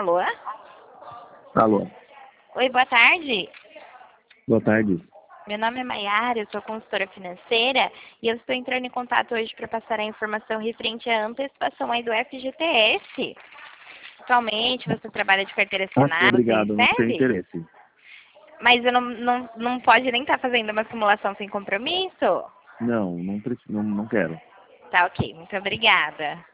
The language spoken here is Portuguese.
Alô? Alô, Oi, boa tarde. boa tarde. Meu nome é Maiara, eu sou consultora financeira e eu estou entrando em contato hoje para passar a informação referente à antecipação aí do FGTS. Atualmente você trabalha de carteira assinada, você Obrigado, não tenho recebe? interesse. Mas eu não pode nem estar fazendo uma simulação sem compromisso? Não, não quero. Tá ok, muito obrigada.